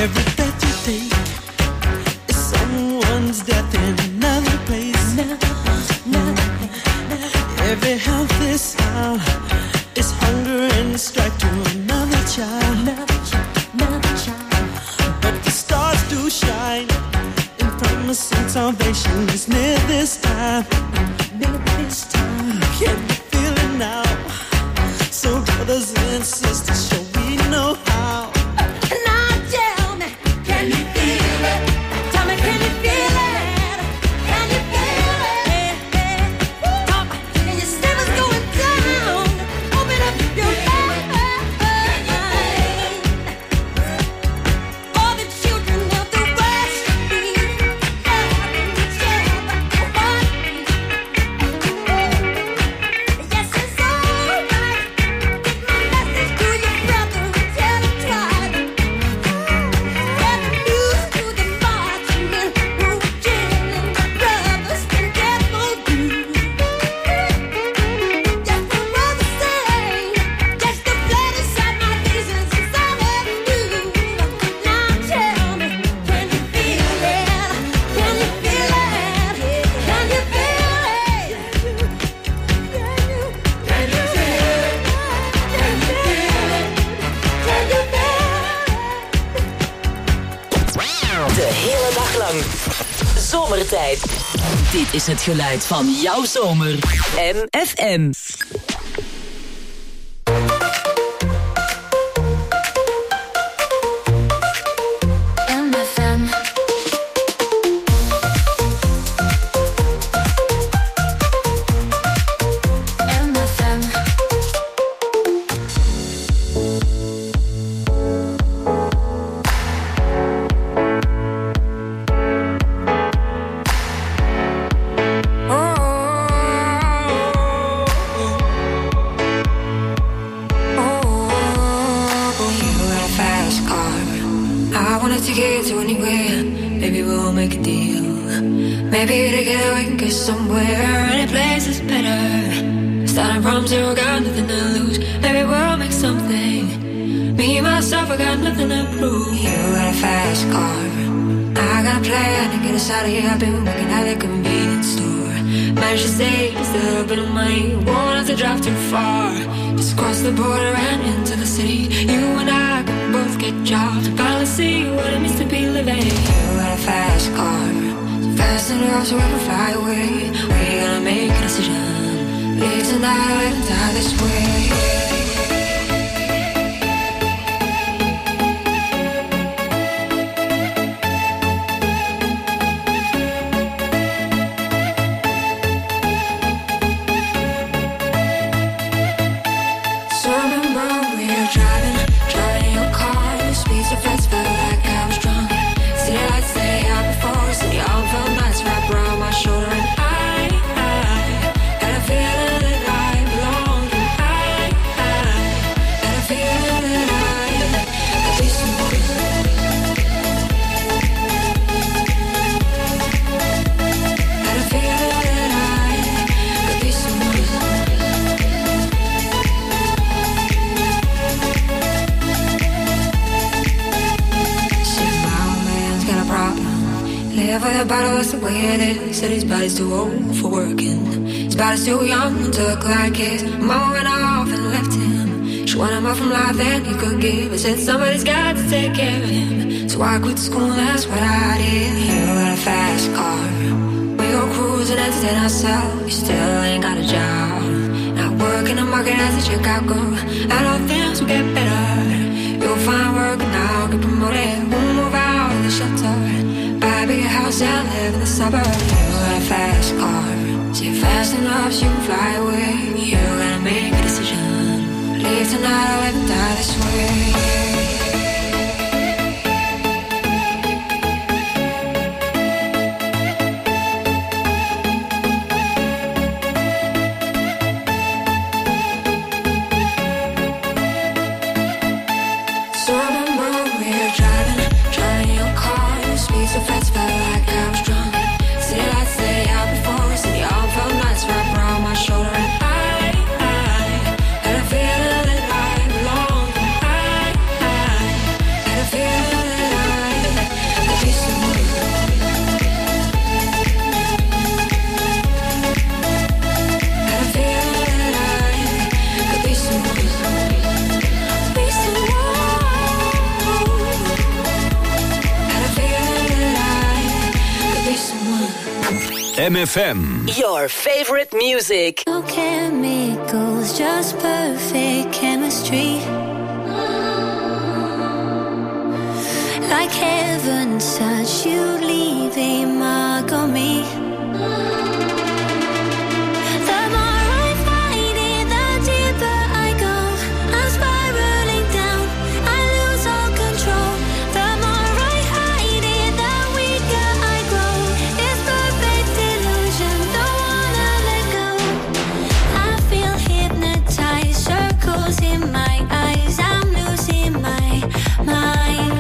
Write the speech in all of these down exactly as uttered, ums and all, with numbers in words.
Every breath you take is someone's death in another place. Every healthy sound is hunger and strike to another child. But the stars do shine, and promising salvation is near this time. Near this time. Can you feel it now? So brothers and sisters, shall we know how? Now tell me, can you feel it? Tell me, can you feel it? Can you feel it? Talk, and your stomach's going down. Open up your mind. All the children of the West need loving each other. Yes, it's alright. Get my message to your brother and tell him try. Get the news to the marching men who killing the brothers and death will do. Just the brother say, just the blood inside my reasons is all of you. Now tell me, can you feel it? Can you feel it? Can you feel it? Can you feel it? Can you feel it? Can you feel it? De hele dag lang. Zomertijd. Dit is het geluid van jouw zomer. M F M. M F M. M F M. To get to anywhere, maybe we'll make a deal. Maybe together we can get somewhere. Any place is better. Starting from zero, got nothing to lose. Maybe we'll make something. Me, myself, I got nothing to prove. You got a fast car, I got a plan to get us out of here. I've been working at the convenience store. Managed to save just a little bit of money. Won't have to drive too far. Just cross the border and into the city. You and I can both get jobs. Finally see what it means to be living. You got a fast car, so fast enough so we can fly away. We're gonna make a decision. Leave tonight or let die this way. The bottle is the way it is. Said his body's too old for working. His body's too young to look like his. Mama went off and left him. She wanted more from life than he could give. I said somebody's got to take care of him. So I quit school, that's what I did. You got a fast car, we go cruising, entertain ourselves. You still ain't got a job. Not working the market as a checkout girl. I know things will get better. You'll find work and I'll get promoted. We'll move out of the shelter. Buy a big house and live in the suburbs. You got a fast car, so you're fast enough so you can fly away. You gotta make a decision. Leave tonight or let me die this way. M F M. Your favorite music. No chemicals, just perfect chemistry. Like heaven's touch, you leave a mark on me. The more I fight it, the deeper I go. I'm spiraling down, I lose all control. The more I hide it, the weaker I grow. It's perfect illusion, don't wanna let go. I feel hypnotized, circles in my eyes. I'm losing my mind.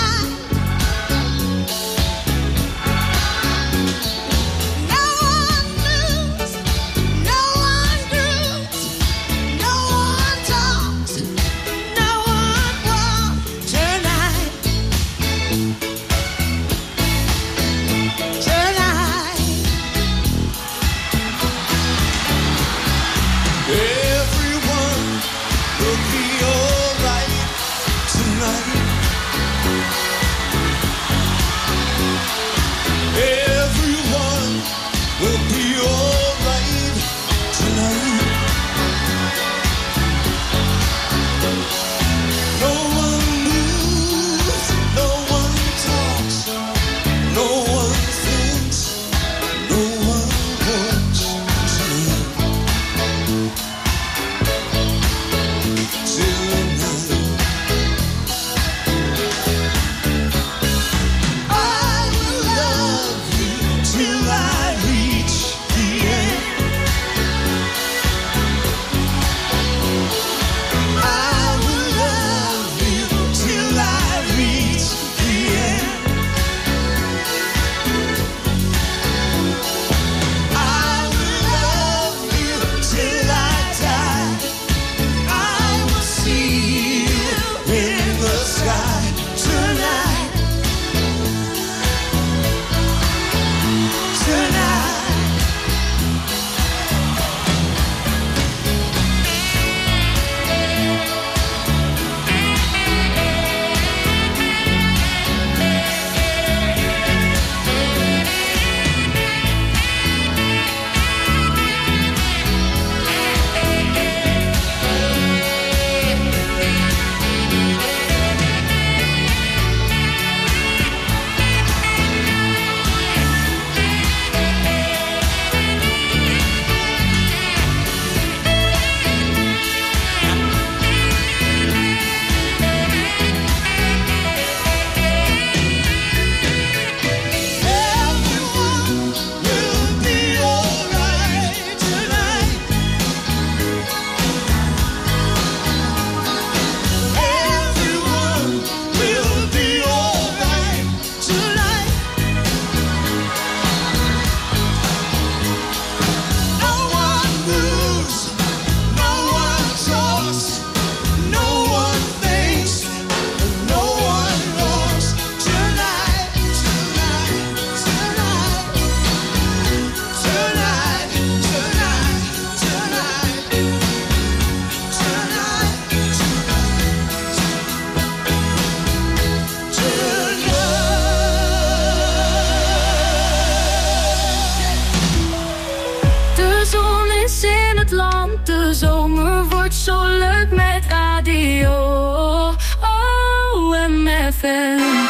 No one F M.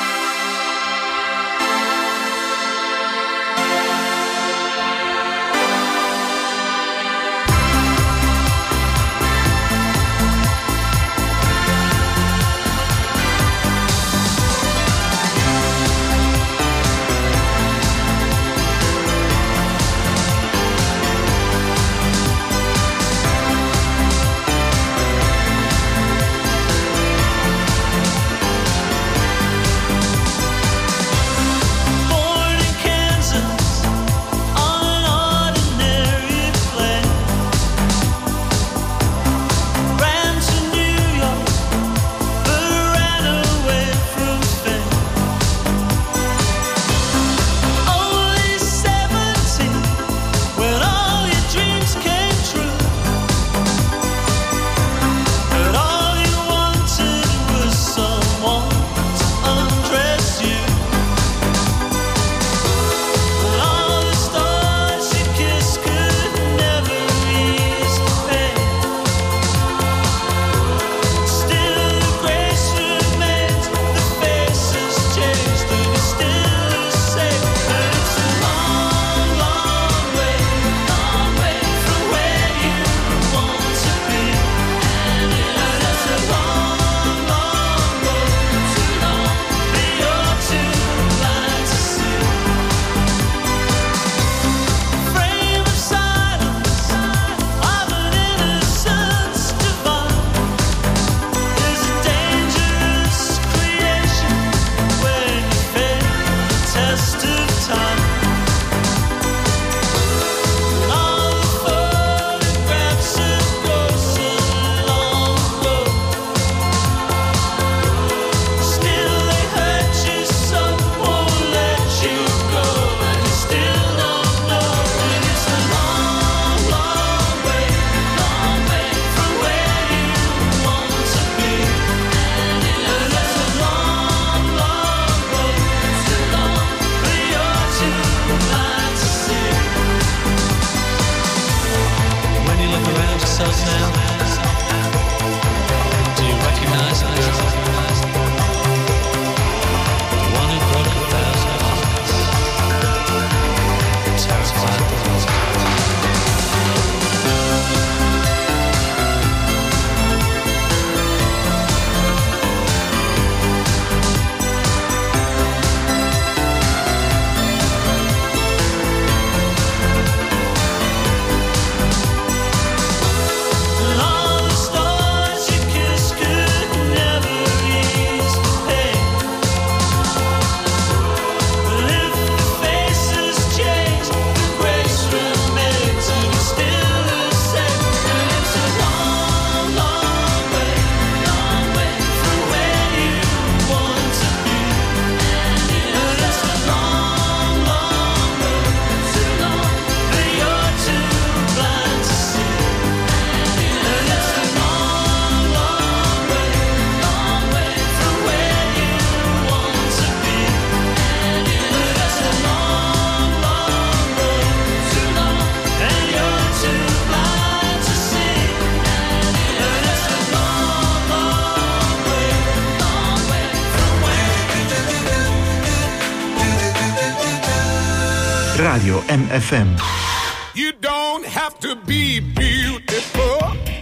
Radio M F M. You don't have to be beautiful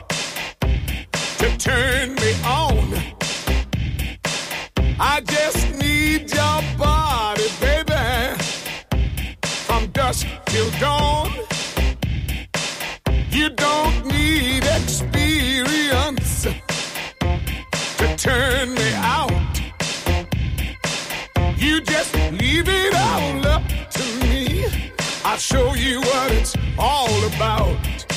to turn me on. I just need your body, baby, from dusk till dawn. You don't need experience to turn me out. You just leave it all up to me. I'll show you what it's all about.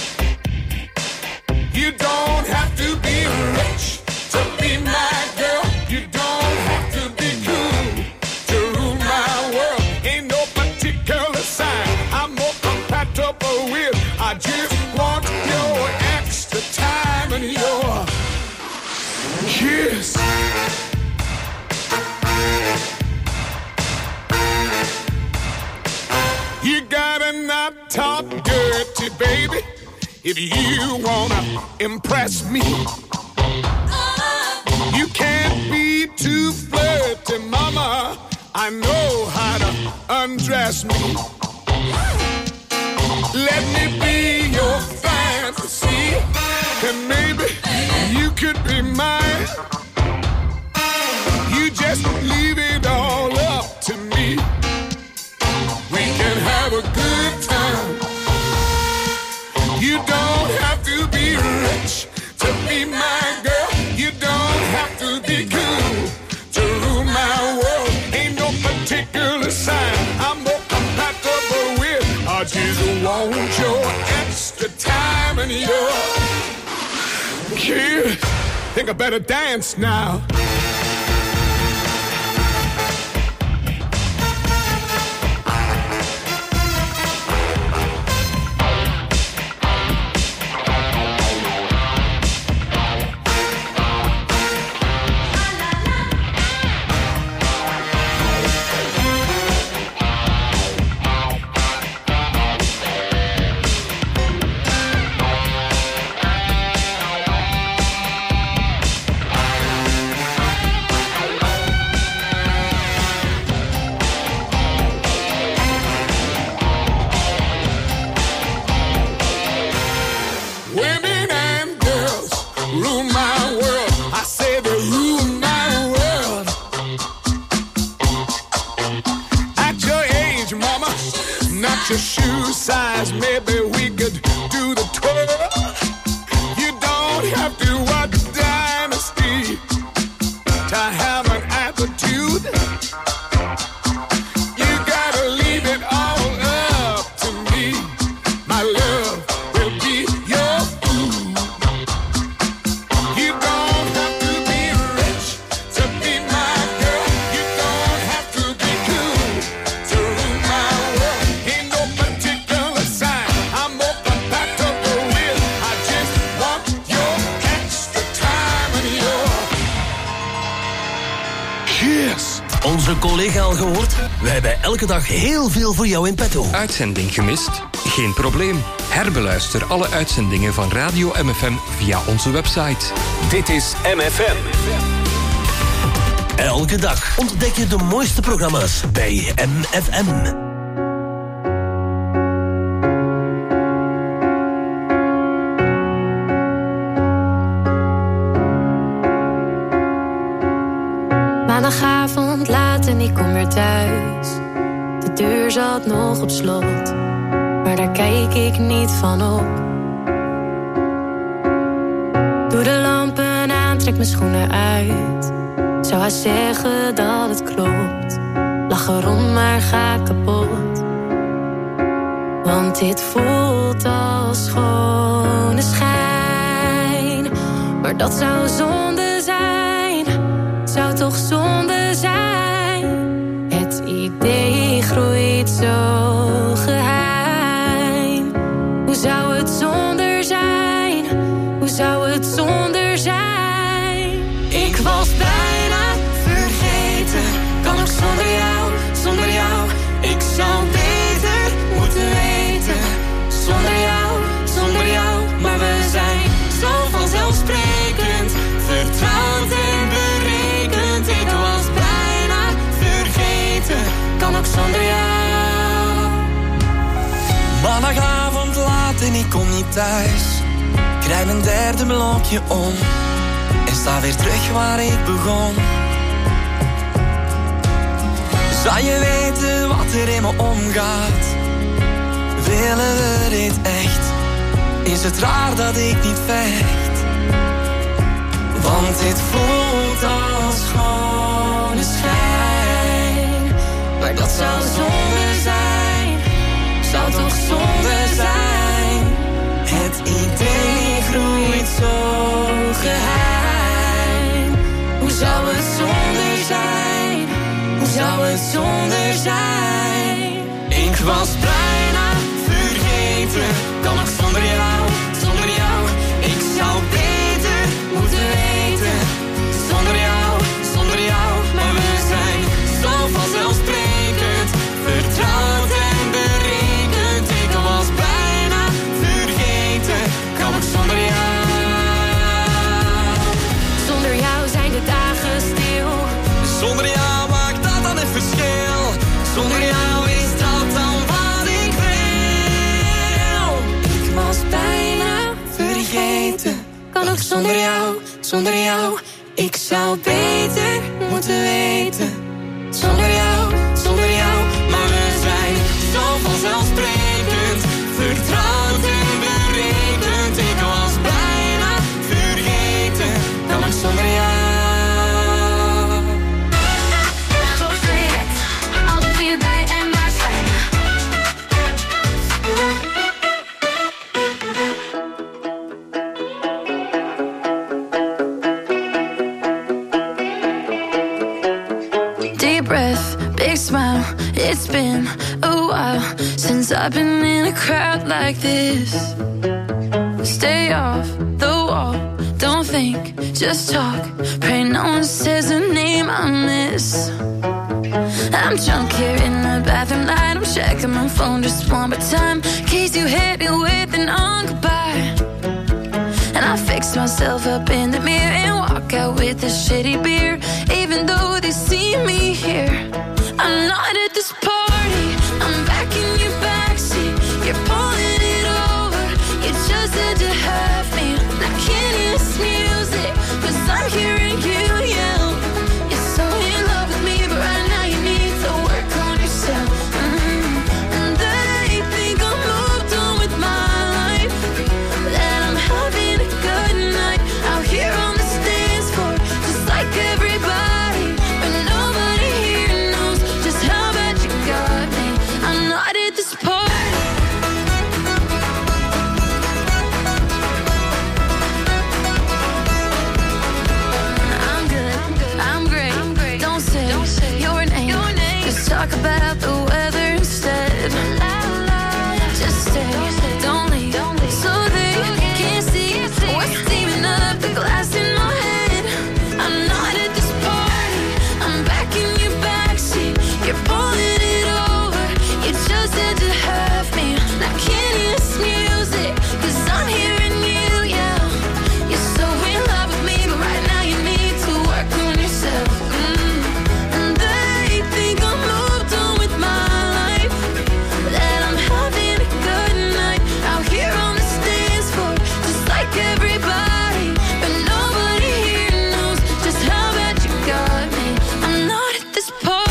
You don't have to be rich to be my girl. You don't have to be cool to rule my world. Ain't no particular sign I'm more compatible with. I just want your extra time and your kiss. You gotta not talk dirty, baby, if you wanna impress me. You can't be too flirty, mama. I know how to undress me. Let me be your fantasy, and maybe you could be mine. You just leave it all up to me. We can have a good time. You don't have to be rich to be my girl. You don't have to be cool to rule my world. Ain't no particular sign I'm more compatible with. I just want your extra time and your kid. Think I better dance now. Your shoe size, maybe we could do the twirl. You don't have to watch Dynasty to have an attitude. You gotta leave it all up to me. My love will be your food. You don't have to be rich to be my girl. You don't have to be cool to rule my world. Ain't no particular sign I'm more compatible with. I just want your extra time and your kiss. Onze collega al gehoord? We hebben elke dag heel veel voor jou in petto. Uitzending gemist? Geen probleem. Herbeluister alle uitzendingen van Radio M F M via onze website. Dit is M F M. Elke dag ontdek je de mooiste programma's bij M F M. Maandagavond laat en ik kom weer thuis. De deur zat nog op slot, maar daar kijk ik niet van op. Doe de lampen aan, trek mijn schoenen uit. Zou hij zeggen dat het klopt? Lach erom, maar ga kapot. Want dit voelt als schone schijn. Maar dat zou zonde zijn. Zou toch zonde zijn. Het idee groeit zo geheim. Hoe zou het zonder zijn? Hoe zou het zonder zijn? Ik was bijna vergeten. Kan ook zonder jou, zonder jou. Ik zou beter moeten weten. Zonder jou, zonder jou. Maar we zijn zo vanzelfsprekend. Vertrouwd en berekend. Ik was bijna vergeten. Kan ook zonder jou. Maandagavond laat en ik kom niet thuis. Krijg mijn derde blokje om. En sta weer terug waar ik begon. Zou je weten wat er in me omgaat? Willen we dit echt? Is het raar dat ik niet vecht? Want dit voelt als schone schijn. Maar dat zou zonde zijn. Zou toch zonde zijn. Het idee groeit zo geheim. Hoe zou het zonder zijn? Hoe zou het zonder zijn? Ik was bijna vergeten. Kan nog zonder jou, zonder jou. Ik zou beter moeten weten. Zonder jou, zonder jou. Maar we zijn zo vanzelfsprekend. Vertrouwd en berekend. Ik was bijna weten. Kan ook zonder jou, zonder jou. Ik zou beter moeten weten. Zonder jou, zonder jou. Maar we zijn zo vanzelfsprekend. Vertrouwd en berekend. Ik was bijna vergeten. Kan ook zonder jou. Smile. It's been a while since I've been in a crowd like this. Stay off the wall, don't think, just talk. Pray no one says a name I miss. I'm drunk here in the bathroom light. I'm checking my phone just one more time, in case you hit me with an on goodbye. And I fix myself up in the mirror and walk out with a shitty beer, even though they see me here. I'm not at this party, I'm back in your backseat. You're pulling it over, you just had to have me. I can't hear this music, cause I'm hearing you yell. You're so in love with me, but right now you need to work on yourself. Mm-hmm. And they think I'm moved on with my life, that I'm having a good night out here on the dance floor, just like everybody, but nobody here knows just how bad you got me. I'm not at this party. I'm good, I'm great. Don't say your name. Just talk about the weather instead. Just stay, don't leave, so they can't see what's steaming up the glass in my head. I'm not at this party, I'm back in your backseat. You're pulling it over, you just had to have me. I can't hear this music, cause I'm hearing you yell. You're so in love with me, but right now you need to work on yourself. Mm. And they think I'm moved on with my life, that I'm having a good night out here on the dance floor, just like everybody, but nobody here knows just how bad you got me. I'm not at this party.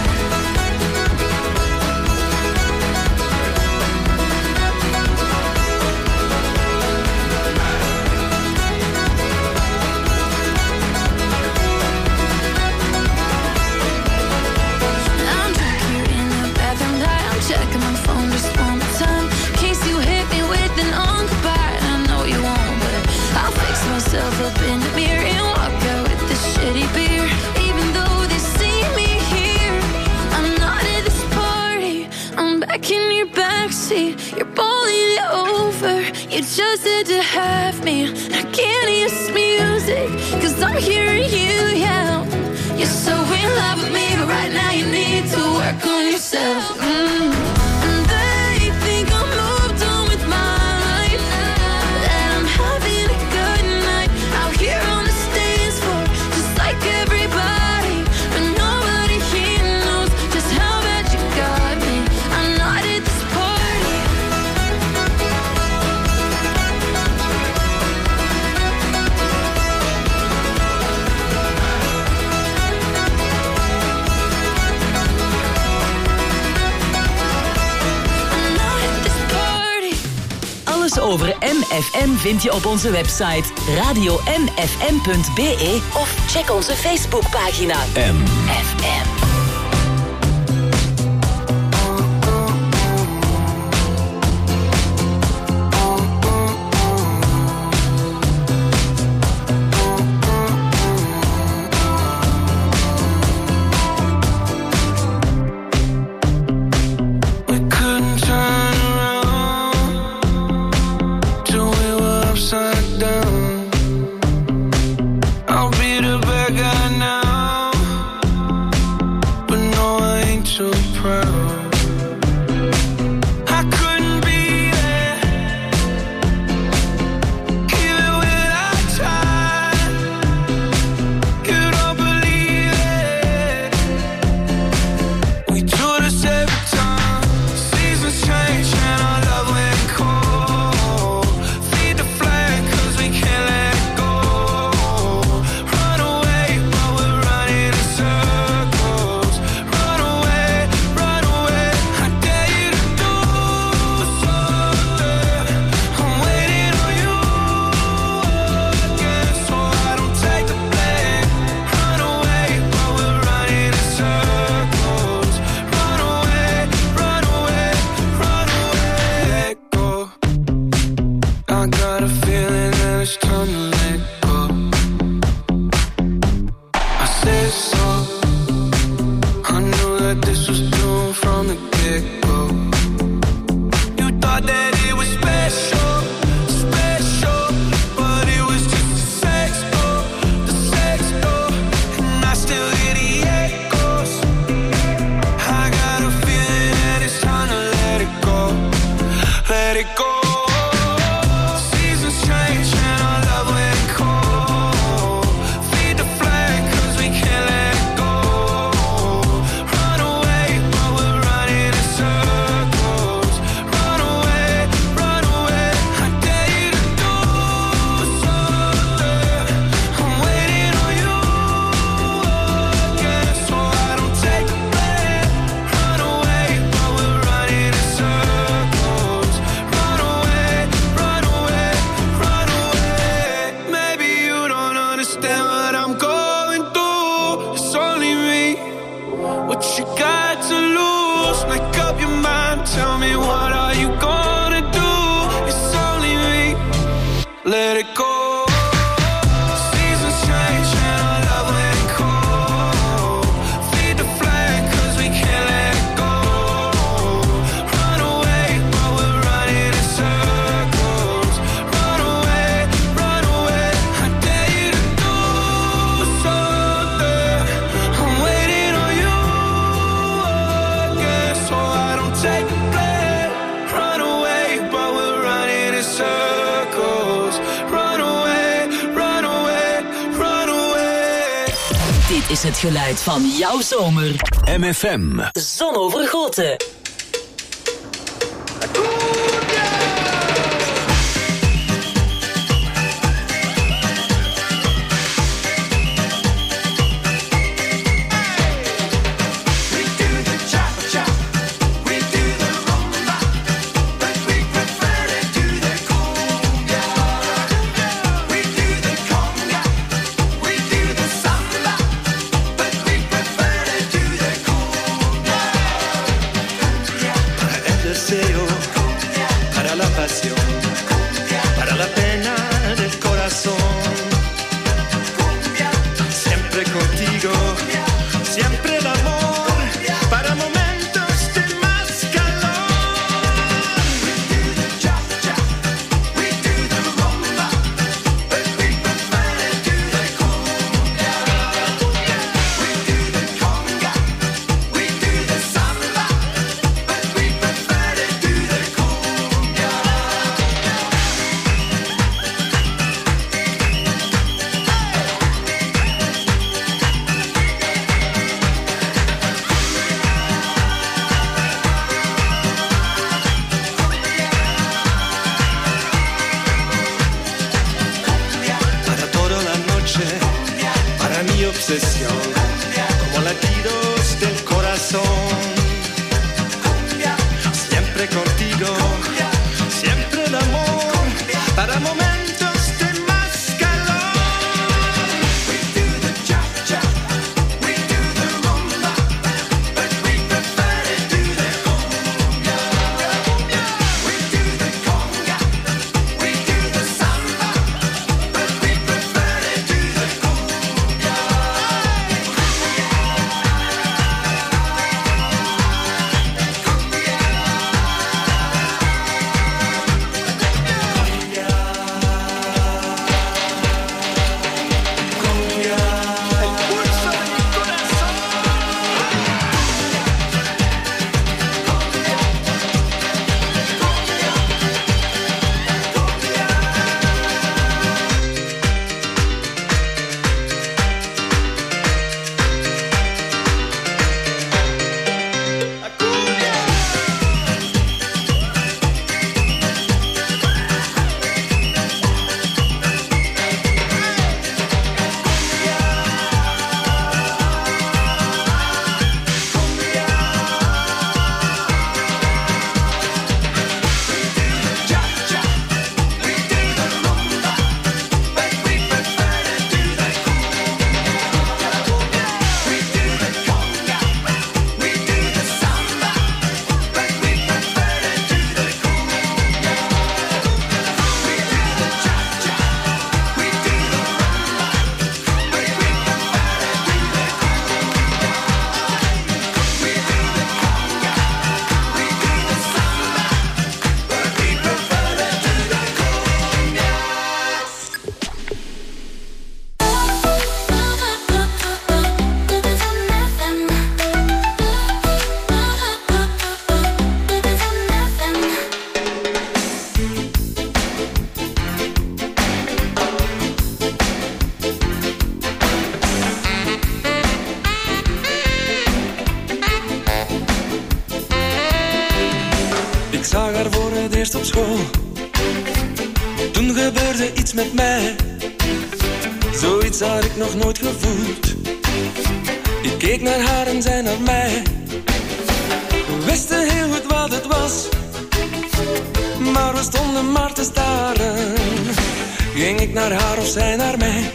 I'm drunk here in the bathroom light. I'm checking my phone just one more time, in case you hit me with an on goodbye. And I know you won't, but I'll fix myself up in the mirror and walk out with this shitty beer, even though they see me here. I'm not at this party, I'm back in your backseat. You're pulling it over, you just had to have me. I can't hear this music, cause I'm hearing you yell. You're so in love with me, but right now you need to work on yourself. Mm. And they think I'm moved on with my life, that I'm having a good night out here on the dance floor, just like everybody, but nobody here knows just how bad you got me. I'm not at this party. I'm not at this party. Alles over M F M vind je op onze website radio m f m punt b e of check onze Facebookpagina M. F M. We couldn't turn around till we were upside down. I'll be the bad guy now. let it go. Seasons change and our love let it go. Feed the flame cause we can't let it go. Run away while we're running in circles. Run away, run away. I dare you to do something. I'm waiting on you again, so I don't take the blame. Run away while we're running in circles. Run away, run away, run away. Dit is het geluid van jouw zomer. M F M. Zonovergoten. Para la pasión, para la pena del corazón. Siempre contigo, siempre el amor, para momentos de más calor. We do the cha-cha, we do the rumba, but we prefer to do the cumbia. We do the conga, we do the samba, but we prefer to do the cumbia. Para toda la noche, para mi obsesión, como latidos del corazón. Siempre contigo, siempre el amor, para momentos de más calor. We do the cha-cha, we do the rumba, but we prefer to do the cumbia. We do the conga, we do the samba, but we prefer to do the cumbia. Ik zag haar voor het eerst op school. Toen gebeurde iets met mij. Zoiets had ik nog nooit gevoeld. Ik keek naar haar en zij naar mij. We wisten heel goed wat het was, maar we stonden maar te staren. Ging ik naar haar of zij naar mij?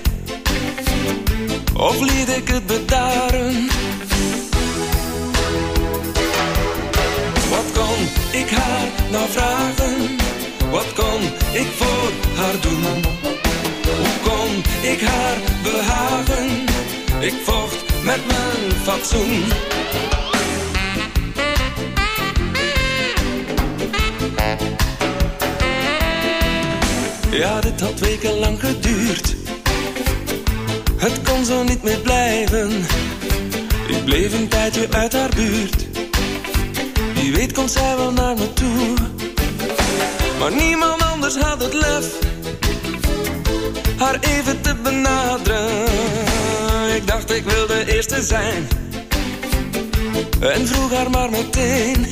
Of liet ik het bedaren? Wat kon ik haar nou vragen? Wat kon ik voor haar doen? ik haar behagen. Ik vocht met mijn fatsoen. Ja, dit had wekenlang geduurd. Het kon zo niet meer blijven. Ik bleef een tijdje uit haar buurt. Wie weet komt zij wel naar me toe. Maar niemand anders had het lef haar even te benaderen. Ik dacht ik wil de eerste zijn en vroeg haar maar meteen.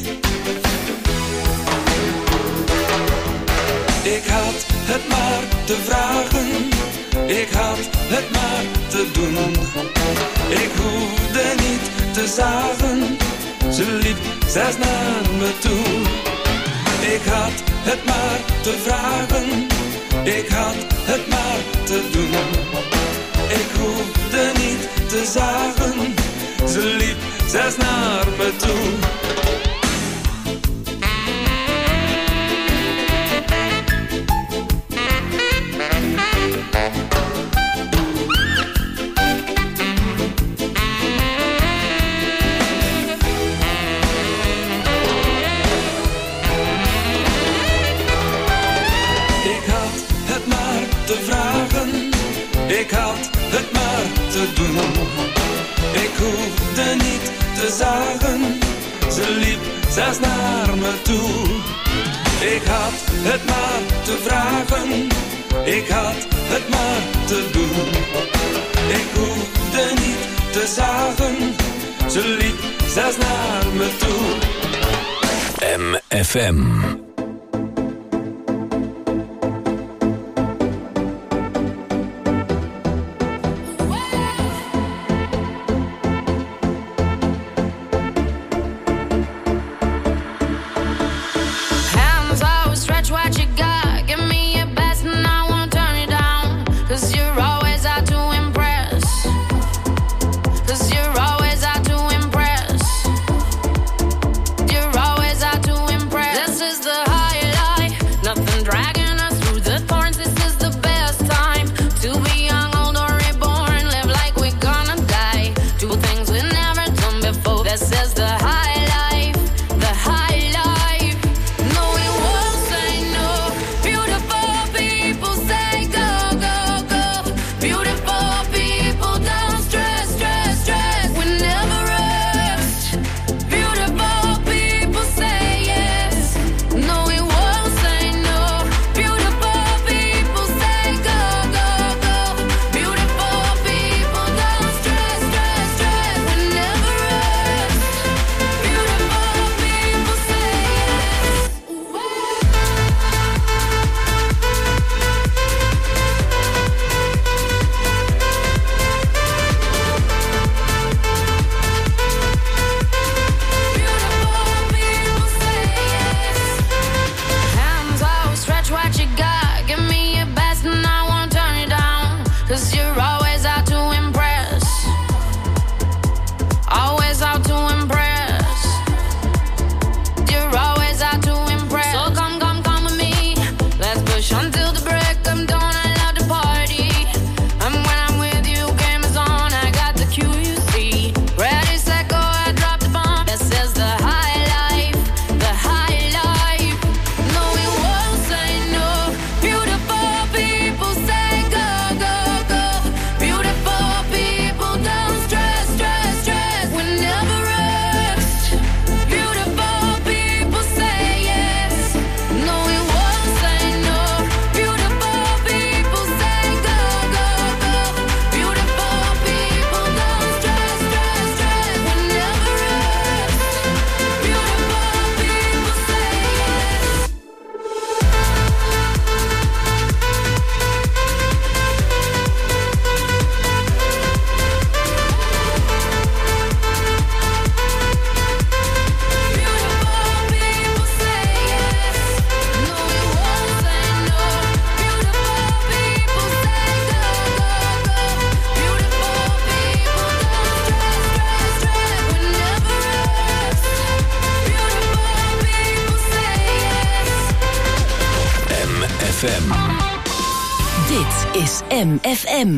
Ik had het maar te vragen, ik had het maar te doen. Ik hoefde niet te zagen, ze liep zelfs naar me toe. Ik had het maar te vragen, ik had het maar te doen. Ik hoefde niet te zagen, ze liep zelfs naar me toe. Ik had het maar te doen. Ik hoefde niet te zagen, ze liep zelfs naar me toe. Ik had het maar te vragen, ik had het maar te doen. Ik hoefde niet te zagen, ze liep zelfs naar me toe. M F M. This is the is M F M.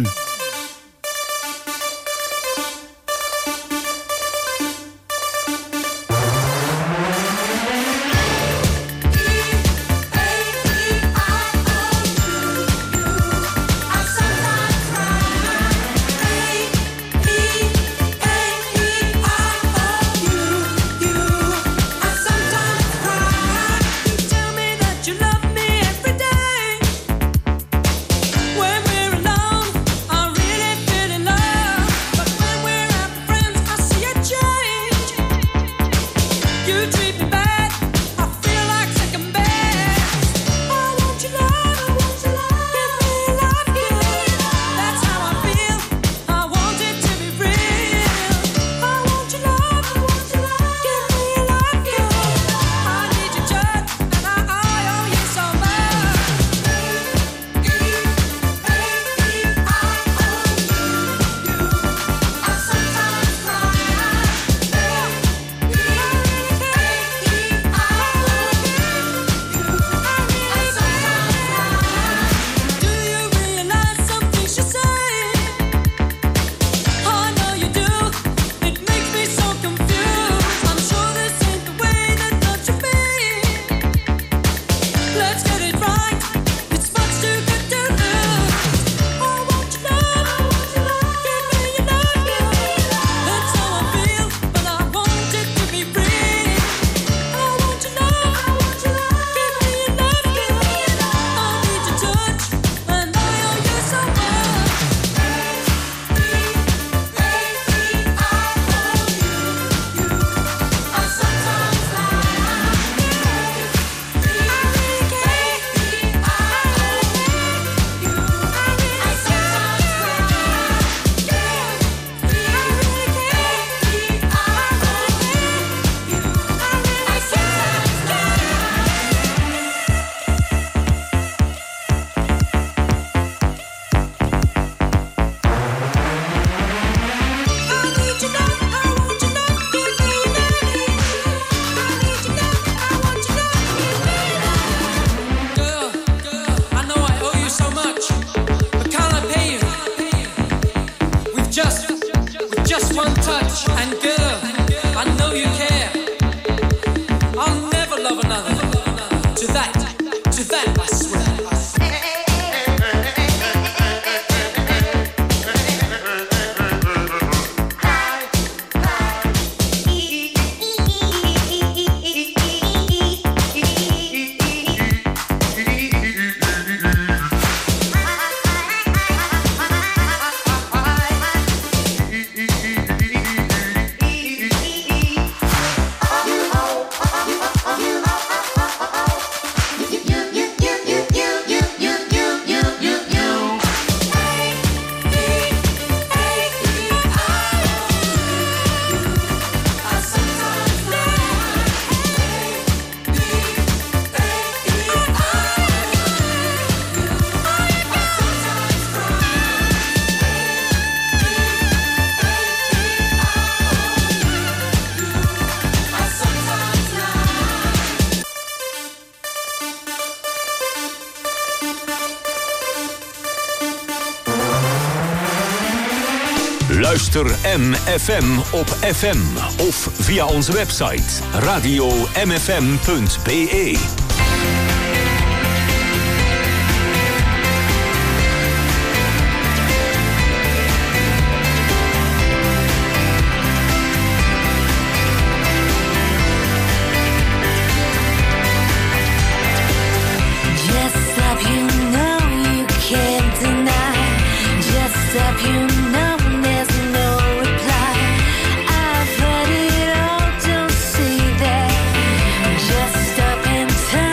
Luister M F M op F M of via onze website radio m f m punt b e. Time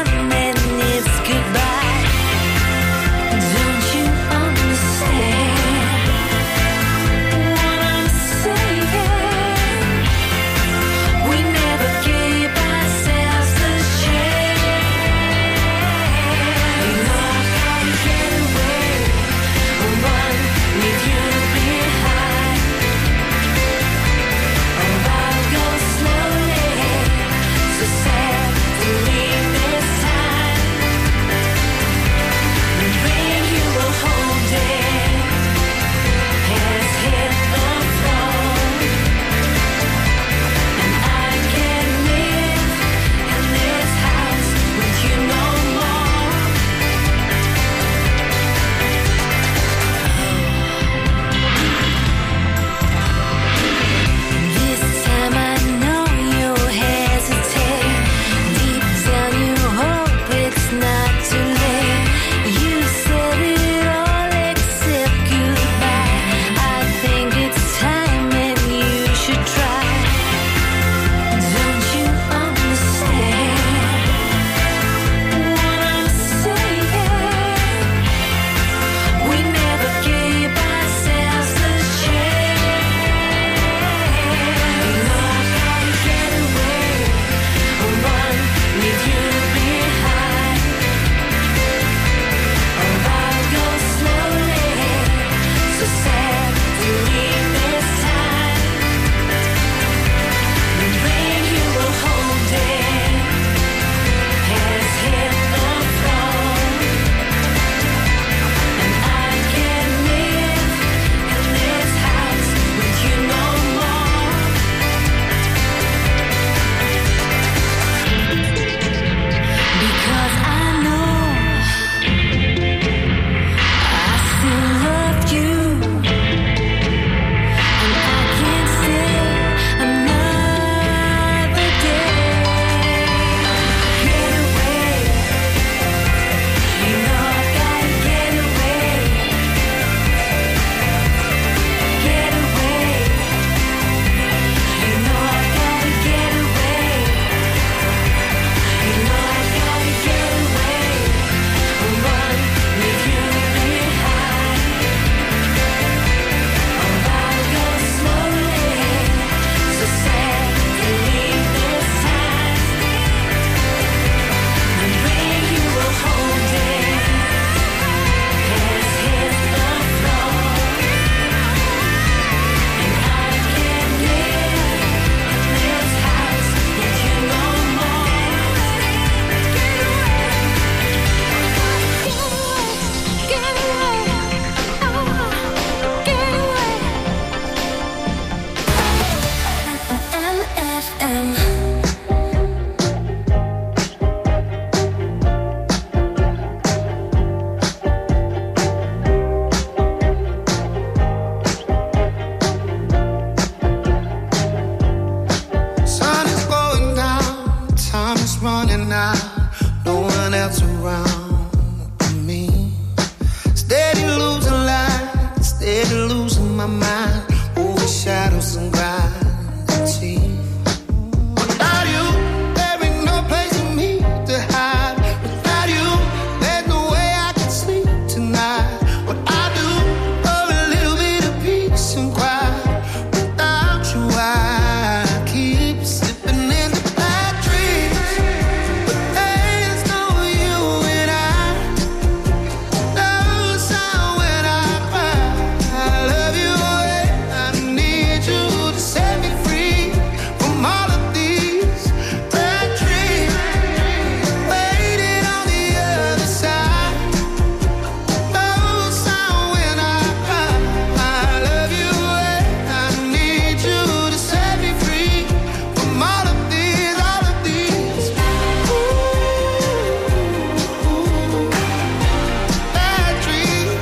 my mind overshadows some gravity. Without you, there ain't no place for me to hide. Without you, there's no way I can sleep tonight. What I do for a little bit of peace and quiet. Without you, I keep slipping into bad dreams. But there's no you and I. No sound when I cry. I love you and I need you to set me free from all of these bad dreams. Waiting on the other side. No sound when I cry. I love you and I need you to set me free from all of these, all of these ooh, bad dreams.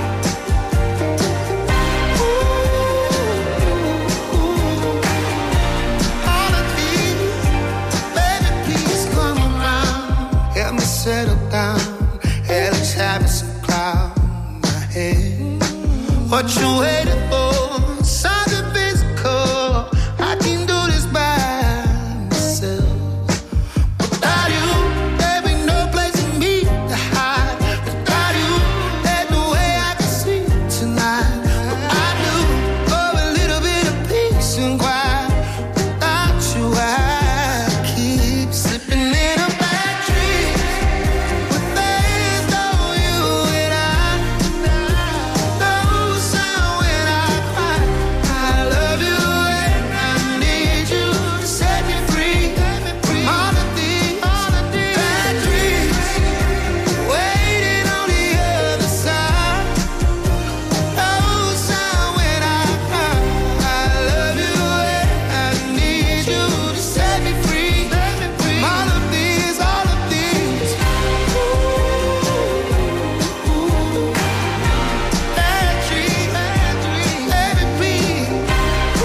All of these, baby, please come around. Help me settle down. Hell is having some cloud in my head. What you waiting for? Something physical. I can do this by myself. Without you, there ain't no place for me to hide. Without you, there's no way I can sleep tonight. What I do for a little bit of peace and quiet. Without you, I keep slipping in a bad dream. But there's no you and I. No sound when I cry. I love you and I need you to set me free from all of these, all of these bad dreams. Waiting on the other side. No sound when I cry. I love you and I need you to set me free from all of these, all of these ooh, bad dreams, bad dreams. Baby, please ooh,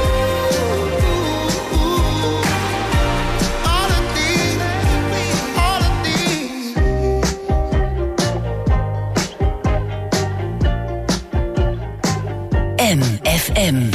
all of these, all of these. M F M.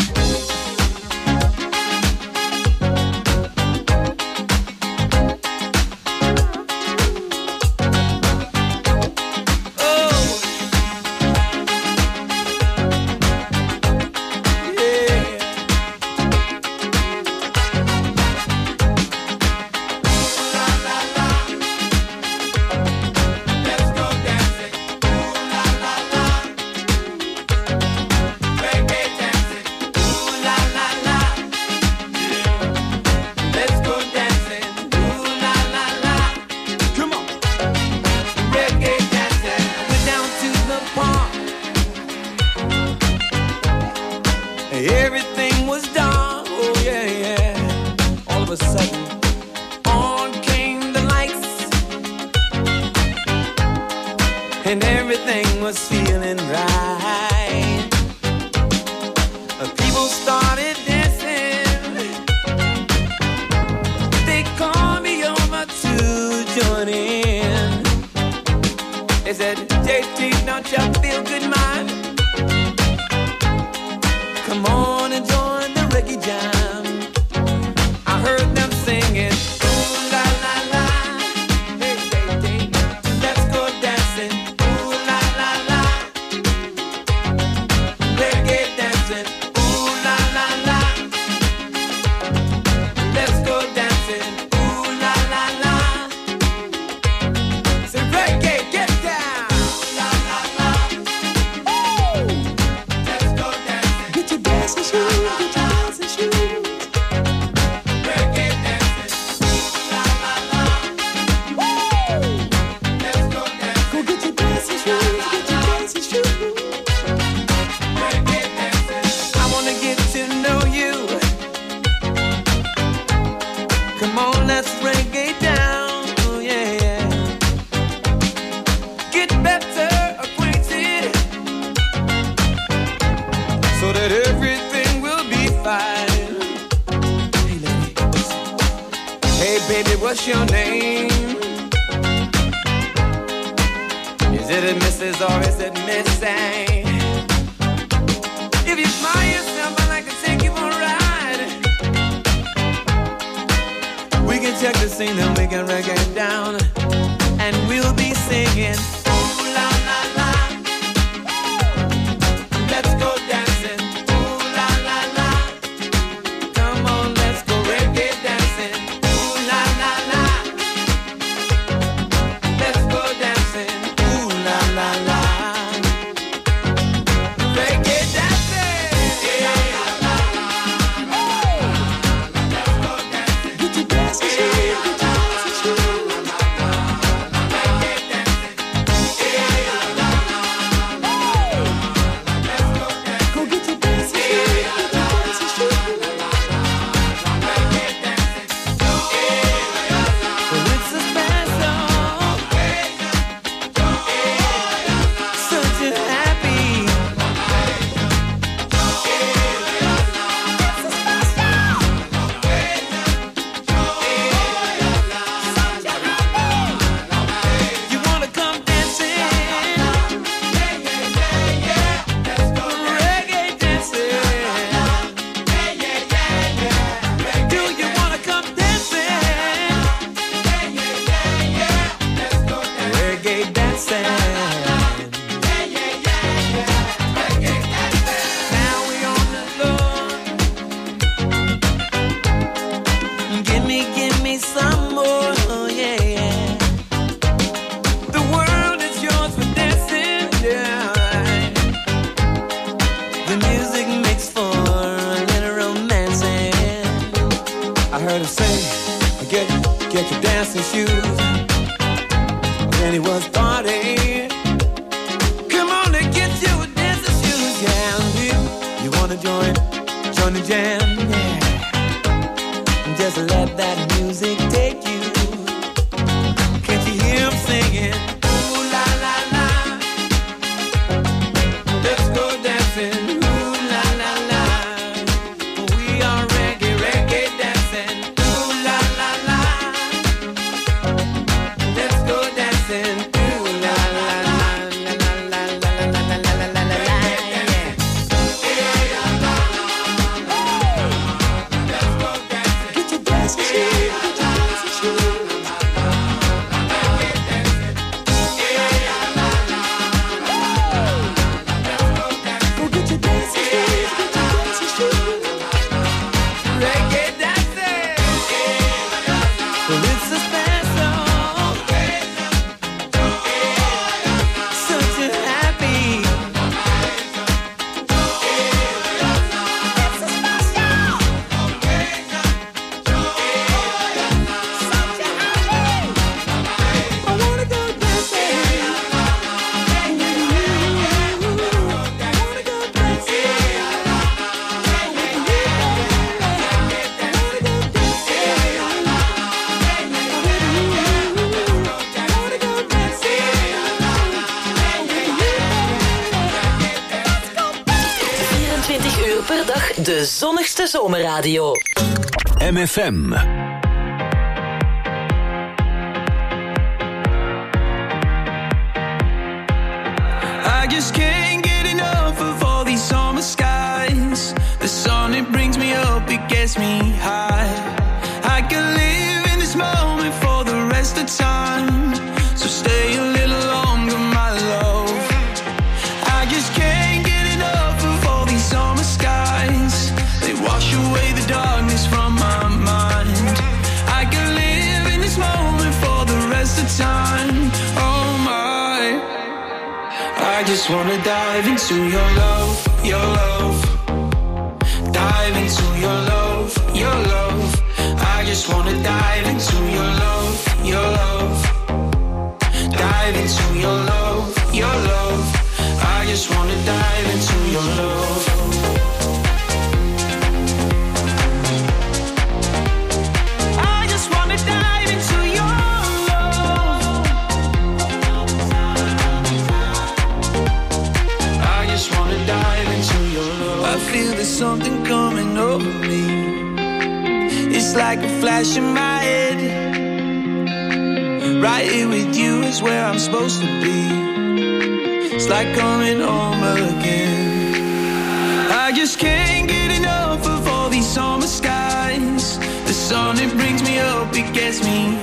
Everything was done, oh yeah, yeah. All of a sudden, on came the lights, and everything was feeling right. Uh, People started dancing. They called me over to join in. They said, J T, don't you feel good, man? Come on and join the reggae jam. I heard them singing, ooh la la la, hey hey hey, let's go dancing, ooh la la la, reggae dancing, ooh la la la, let's go dancing, ooh la la la. Say reggae, get down, ooh la la la, ooh, let's go dancing. Get your dancing shoes, get your dancing shoes. Reggae dancing, ooh la la la, woo. Let's go dancing. Go get your dancing shoes, get your dancing shoes. Reggae dancing. I wanna get to know you. Come on, let's reggae down, oh yeah, yeah. Get better acquainted, so that everything will be fine. Hey, lady, listen. Hey, baby, what's your name? Is it a Missus or is it Miss A? dancing, then we can reggae down, and we'll be singing. Ooh la la la, let's go dancing. Ooh la la la, come on, let's go reggae dancing. Ooh la la la, let's go dancing. Ooh la la la, reggae dancing. Yeah la la la, let's go dancing. Get your dancing shoes, get your dancing shoes. De zonnigste zomerradio. M F M. I just can't get enough of all these summer skies. The sun, it brings me up, it gets me high. I can live in this moment for the rest of time. So stay a little longer, my love. I just can't get enough of all these summer skies. They wash away the darkness from my mind. I can live in this moment for the rest of time. Oh my, I just wanna dive into your love, your love. Dive into your love, your love. I just wanna dive into your love, your love. Dive into your love, your love. I just wanna dive into your love. I just wanna dive into your love. I just wanna dive into your love. I feel there's something coming over me. It's like a flash in my head. Right here with you is where I'm supposed to be. It's like coming home again. I just can't get enough of all these summer skies. The sun, it brings me up, it gets me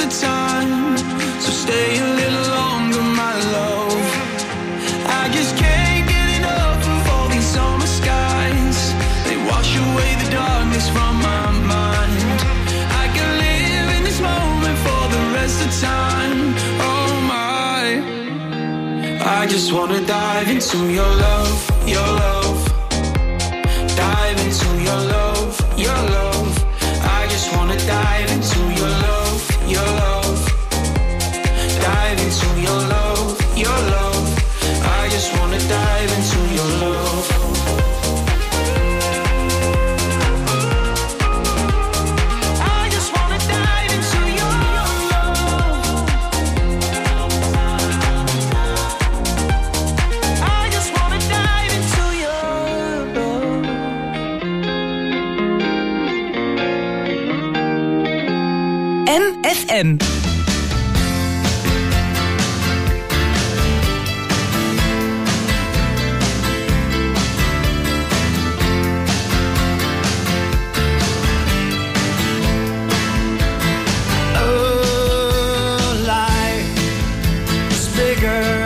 of time. So stay a little longer, my love. I just can't get enough of all these summer skies. They wash away the darkness from my mind. I can live in this moment for the rest of time. Oh my, I just wanna dive into your love, your love. Dive into your love, your love. I just wanna dive into your love, your love. Dive into your love, your love. I just wanna dive into your love. I just wanna dive into your love. I just wanna dive into your love. M F M. Oh, life is bigger